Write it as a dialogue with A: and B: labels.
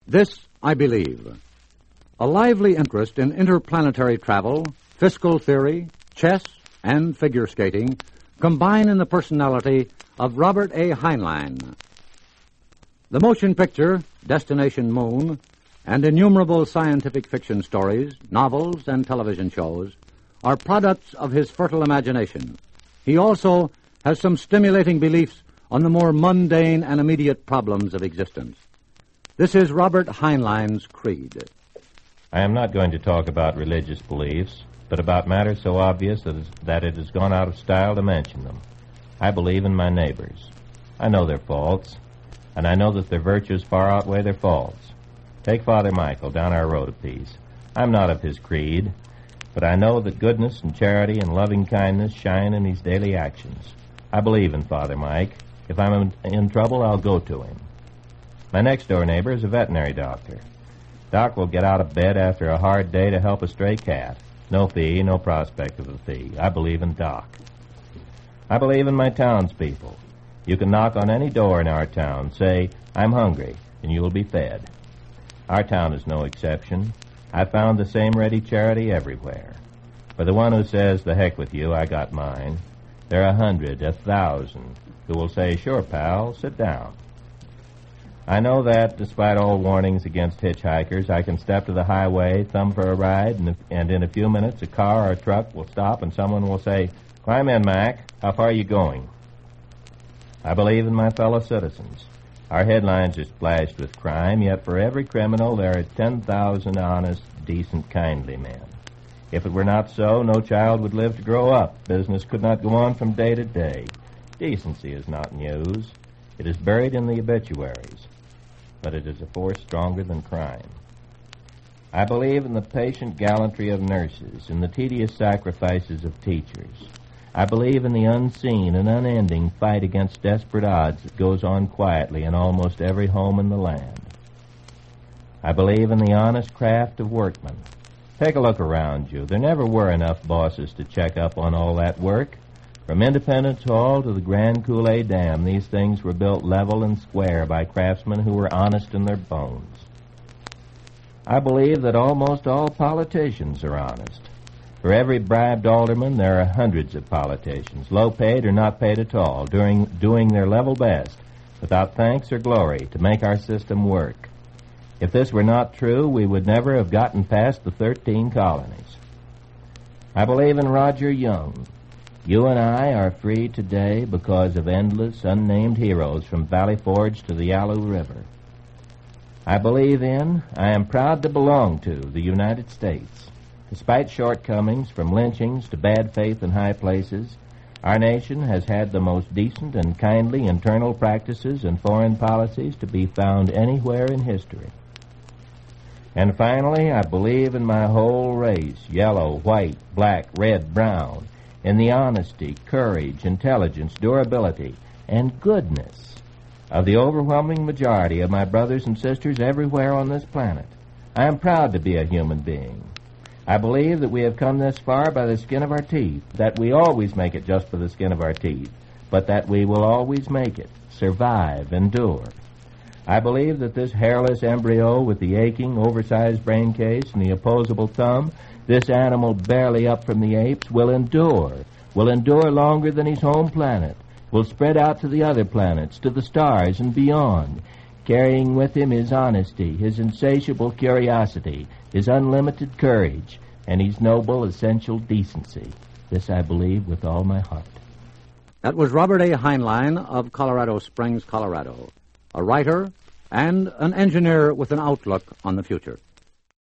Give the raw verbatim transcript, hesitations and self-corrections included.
A: This I believe. A lively interest in interplanetary travel, fiscal theory, chess, and figure skating combine in the personality of Robert A. Heinlein. The motion picture, Destination Moon, and innumerable scientific fiction stories, novels, and television shows are products of his fertile imagination. He also has some stimulating beliefs on the more mundane and immediate problems of existence. This is Robert Heinlein's creed.
B: I am not going to talk about religious beliefs, but about matters so obvious that, that it has gone out of style to mention them. I believe in my neighbors. I know their faults, and I know that their virtues far outweigh their faults. Take Father Michael down our road a piece. I'm not of his creed, but I know that goodness and charity and loving kindness shine in his daily actions. I believe in Father Mike. If I'm in, in trouble, I'll go to him. My next-door neighbor is a veterinary doctor. Doc will get out of bed after a hard day to help a stray cat. No fee, no prospect of a fee. I believe in Doc. I believe in my townspeople. You can knock on any door in our town, say, I'm hungry, and you will be fed. Our town is no exception. I found the same ready charity everywhere. For the one who says, the heck with you, I got mine, there are a hundred, a thousand, who will say, sure, pal, sit down. I know that, despite all warnings against hitchhikers, I can step to the highway, thumb for a ride, and, if, and in a few minutes a car or a truck will stop and someone will say, climb in, Mac. How far are you going? I believe in my fellow citizens. Our headlines are splashed with crime, yet for every criminal there are ten thousand honest, decent, kindly men. If it were not so, no child would live to grow up. Business could not go on from day to day. Decency is not news. It is buried in the obituaries. But it is a force stronger than crime. I believe in the patient gallantry of nurses, in the tedious sacrifices of teachers. I believe in the unseen and unending fight against desperate odds that goes on quietly in almost every home in the land. I believe in the honest craft of workmen. Take a look around you. There never were enough bosses to check up on all that work. From Independence Hall to the Grand Coulee Dam, these things were built level and square by craftsmen who were honest in their bones. I believe that almost all politicians are honest. For every bribed alderman, there are hundreds of politicians, low paid or not paid at all, doing, doing their level best, without thanks or glory, to make our system work. If this were not true, we would never have gotten past the thirteen colonies. I believe in Roger Young. You and I are free today because of endless, unnamed heroes from Valley Forge to the Yalu River. I believe in, I am proud to belong to, the United States. Despite shortcomings, from lynchings to bad faith in high places, our nation has had the most decent and kindly internal practices and foreign policies to be found anywhere in history. And finally, I believe in my whole race, yellow, white, black, red, brown, in the honesty, courage, intelligence, durability, and goodness of the overwhelming majority of my brothers and sisters everywhere on this planet. I am proud to be a human being. I believe that we have come this far by the skin of our teeth, that we always make it just for the skin of our teeth, but that we will always make it, survive, endure. I believe that this hairless embryo with the aching, oversized brain case and the opposable thumb, this animal barely up from the apes, will endure, will endure longer than his home planet, will spread out to the other planets, to the stars and beyond, carrying with him his honesty, his insatiable curiosity, his unlimited courage, and his noble, essential decency. This I believe with all my heart.
A: That was Robert A. Heinlein of Colorado Springs, Colorado, a writer and an engineer with an outlook on the future.